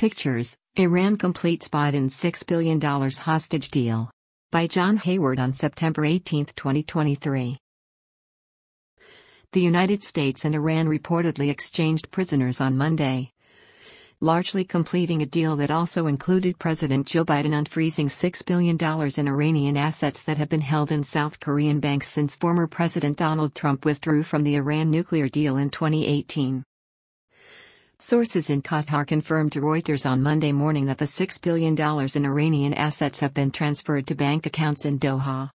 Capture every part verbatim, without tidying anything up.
Pictures, Iran completes Biden's six billion dollars hostage deal. By John Hayward on September eighteenth, twenty twenty-three. The United States and Iran reportedly exchanged prisoners on Monday, largely completing a deal that also included President Joe Biden unfreezing six billion dollars in Iranian assets that have been held in South Korean banks since former President Donald Trump withdrew from the Iran nuclear deal in twenty eighteen. Sources in Qatar confirmed to Reuters on Monday morning that the six billion dollars in Iranian assets have been transferred to bank accounts in Doha.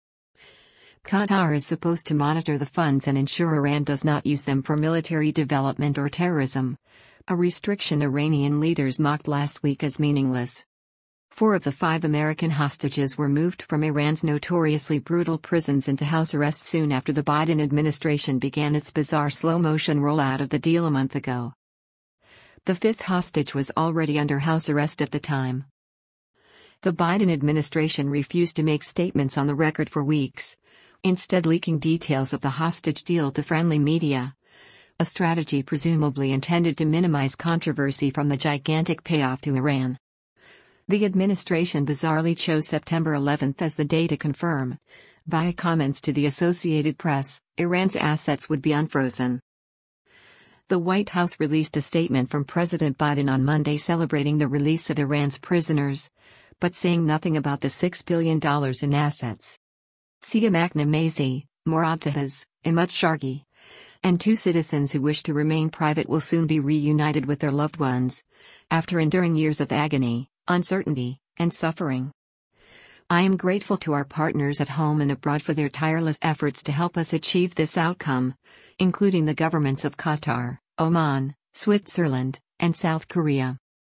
Qatar is supposed to monitor the funds and ensure Iran does not use them for military development or terrorism, a restriction Iranian leaders mocked last week as meaningless. Four of the five American hostages were moved from Iran's notoriously brutal prisons into house arrest soon after the Biden administration began its bizarre slow-motion rollout of the deal a month ago. The fifth hostage was already under house arrest at the time. The Biden administration refused to make statements on the record for weeks, instead leaking details of the hostage deal to friendly media, a strategy presumably intended to minimize controversy from the gigantic payoff to Iran. The administration bizarrely chose September eleventh as the day to confirm, via comments to the Associated Press, Iran's assets would be unfrozen. The White House released a statement from President Biden on Monday celebrating the release of Iran's prisoners, but saying nothing about the six billion dollars in assets. Siamak Namazi, Morad Tahaz, Imad Shargi, and two citizens who wish to remain private will soon be reunited with their loved ones, after enduring years of agony, uncertainty, and suffering. I am grateful to our partners at home and abroad for their tireless efforts to help us achieve this outcome, including the governments of Qatar, Oman, Switzerland, and South Korea.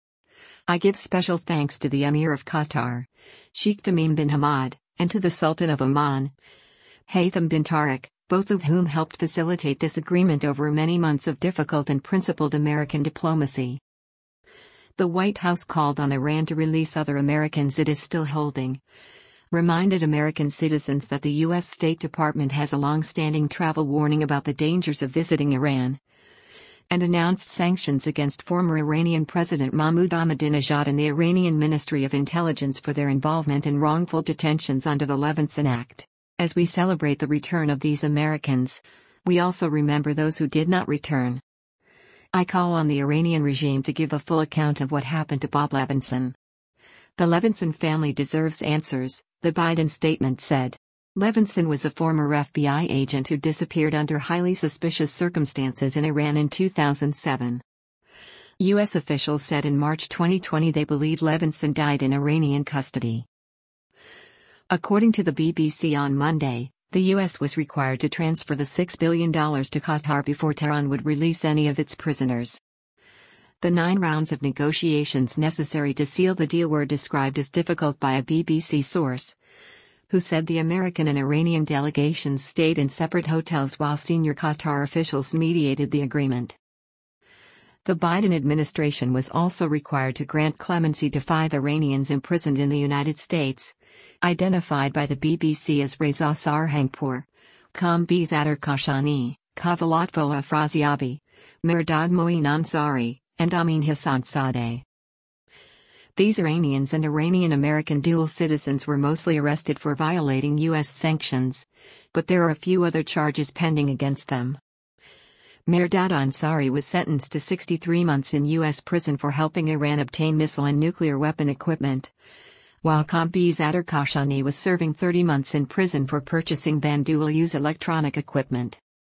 I give special thanks to the Emir of Qatar, Sheikh Tamim bin Hamad, and to the Sultan of Oman, Haytham bin Tariq, both of whom helped facilitate this agreement over many months of difficult and principled American diplomacy. The White House called on Iran to release other Americans it is still holding, reminded American citizens that the U S State Department has a long-standing travel warning about the dangers of visiting Iran, and announced sanctions against former Iranian President Mahmoud Ahmadinejad and the Iranian Ministry of Intelligence for their involvement in wrongful detentions under the Levinson Act. As we celebrate the return of these Americans, we also remember those who did not return. I call on the Iranian regime to give a full account of what happened to Bob Levinson. The Levinson family deserves answers, the Biden statement said. Levinson was a former F B I agent who disappeared under highly suspicious circumstances in Iran in two thousand seven. U S officials said in March twenty twenty they believe Levinson died in Iranian custody. According to the B B C on Monday, the U S was required to transfer the six billion dollars to Qatar before Tehran would release any of its prisoners. The nine rounds of negotiations necessary to seal the deal were described as difficult by a B B C source, who said the American and Iranian delegations stayed in separate hotels while senior Qatar officials mediated the agreement. The Biden administration was also required to grant clemency to five Iranians imprisoned in the United States, identified by the B B C as Reza Sarhangpour, Kambiz Adar Khashani, Kavalatvola Afraziabi, Mehrdad Moin Ansari, and Amin Hassan Sadeh. These Iranians and Iranian-American dual citizens were mostly arrested for violating U S sanctions, but there are a few other charges pending against them. Mehrdad Ansari was sentenced to sixty-three months in U S prison for helping Iran obtain missile and nuclear weapon equipment, while Kambiz Adar Khashani was serving thirty months in prison for purchasing van dual-use electronic equipment.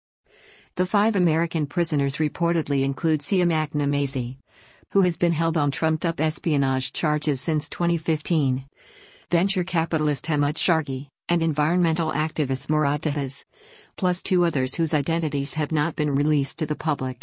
The five American prisoners reportedly include Siamak Namazi, who has been held on trumped-up espionage charges since twenty fifteen, venture capitalist Imad Shargi, and environmental activist Morad Tahaz, plus two others whose identities have not been released to the public.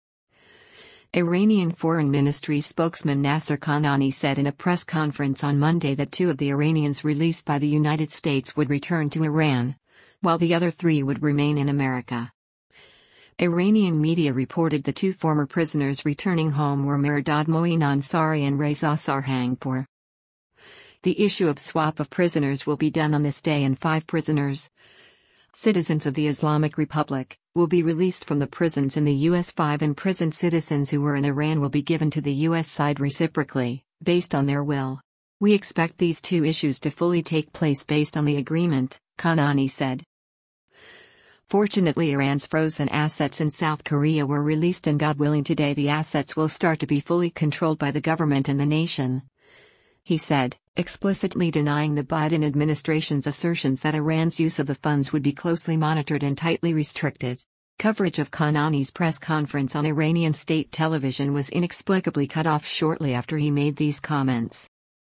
Iranian Foreign Ministry spokesman Nasser Kanani said in a press conference on Monday that two of the Iranians released by the United States would return to Iran, while the other three would remain in America. Iranian media reported the two former prisoners returning home were Mehrdad Moin Ansari and Reza Sarhangpour. The issue of swap of prisoners will be done on this day, and five prisoners, citizens of the Islamic Republic, will be released from the prisons in the U S. Five imprisoned citizens who were in Iran will be given to the U S side reciprocally, based on their will. We expect these two issues to fully take place based on the agreement, Kanani said. Fortunately, Iran's frozen assets in South Korea were released, and God willing today the assets will start to be fully controlled by the government and the nation, he said, explicitly denying the Biden administration's assertions that Iran's use of the funds would be closely monitored and tightly restricted. Coverage of Kanani's press conference on Iranian state television was inexplicably cut off shortly after he made these comments.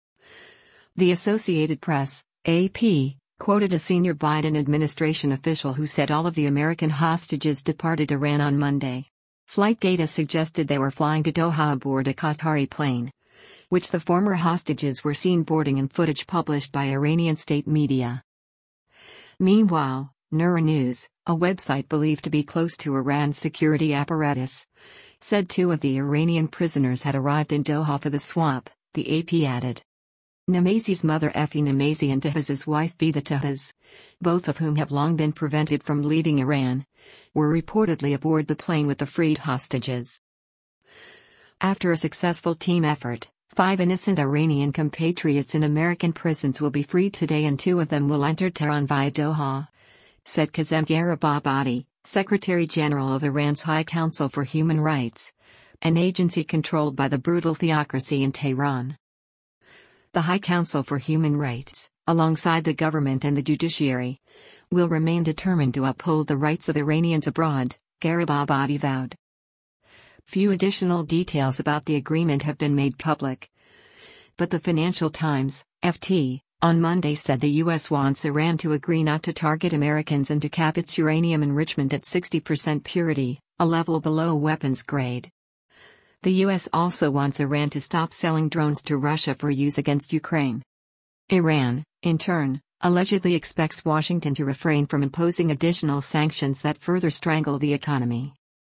The Associated Press, A P, quoted a senior Biden administration official who said all of the American hostages departed Iran on Monday. Flight data suggested they were flying to Doha aboard a Qatari plane, which the former hostages were seen boarding in footage published by Iranian state media. Meanwhile, Nura News, a website believed to be close to Iran's security apparatus, said two of the Iranian prisoners had arrived in Doha for the swap, the A P added. Namazi's mother Effie Namazi and Tahaz's wife Bida Tahaz, both of whom have long been prevented from leaving Iran, were reportedly aboard the plane with the freed hostages. After a successful team effort, five innocent Iranian compatriots in American prisons will be freed today, and two of them will enter Tehran via Doha, said Kazem Garibabadi, Secretary General of Iran's High Council for Human Rights, an agency controlled by the brutal theocracy in Tehran. The High Council for Human Rights, alongside the government and the judiciary, will remain determined to uphold the rights of Iranians abroad, Garibabadi vowed. Few additional details about the agreement have been made public, but the Financial Times, F T, on Monday said the U S wants Iran to agree not to target Americans and to cap its uranium enrichment at sixty percent purity, a level below weapons grade. The U S also wants Iran to stop selling drones to Russia for use against Ukraine. Iran, in turn, allegedly expects Washington to refrain from imposing additional sanctions that further strangle the economy.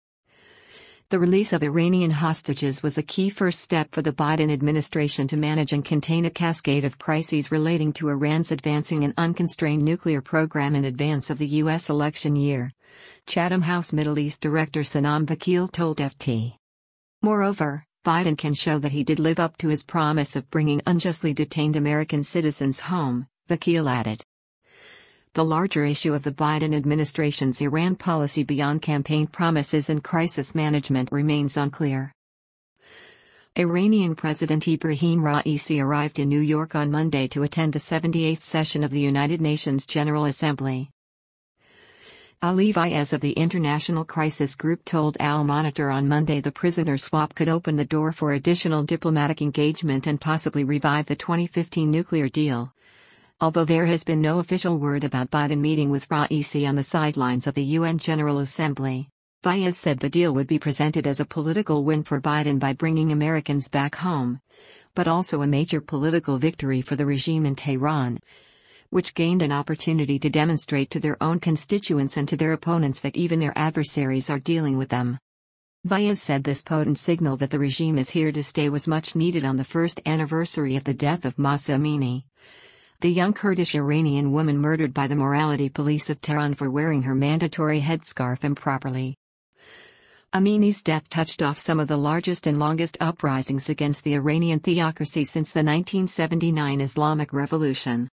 The release of Iranian hostages was a key first step for the Biden administration to manage and contain a cascade of crises relating to Iran's advancing an unconstrained nuclear program in advance of the U S election year, Chatham House Middle East Director Sanam Vakil told F T. Moreover, Biden can show that he did live up to his promise of bringing unjustly detained American citizens home, Vakil added. The larger issue of the Biden administration's Iran policy beyond campaign promises and crisis management remains unclear. Iranian President Ebrahim Raisi arrived in New York on Monday to attend the seventy-eighth session of the United Nations General Assembly. Ali Vaez of the International Crisis Group told Al Monitor on Monday the prisoner swap could open the door for additional diplomatic engagement and possibly revive the twenty fifteen nuclear deal. Although there has been no official word about Biden meeting with Raisi on the sidelines of the U N General Assembly, Vaez said the deal would be presented as a political win for Biden by bringing Americans back home, but also a major political victory for the regime in Tehran, which gained an opportunity to demonstrate to their own constituents and to their opponents that even their adversaries are dealing with them. Vaez said this potent signal that the regime is here to stay was much needed on the first anniversary of the death of Mahsa Amini, the young Kurdish Iranian woman murdered by the morality police of Tehran for wearing her mandatory headscarf improperly. Amini's death touched off some of the largest and longest uprisings against the Iranian theocracy since the nineteen seventy-nine Islamic Revolution.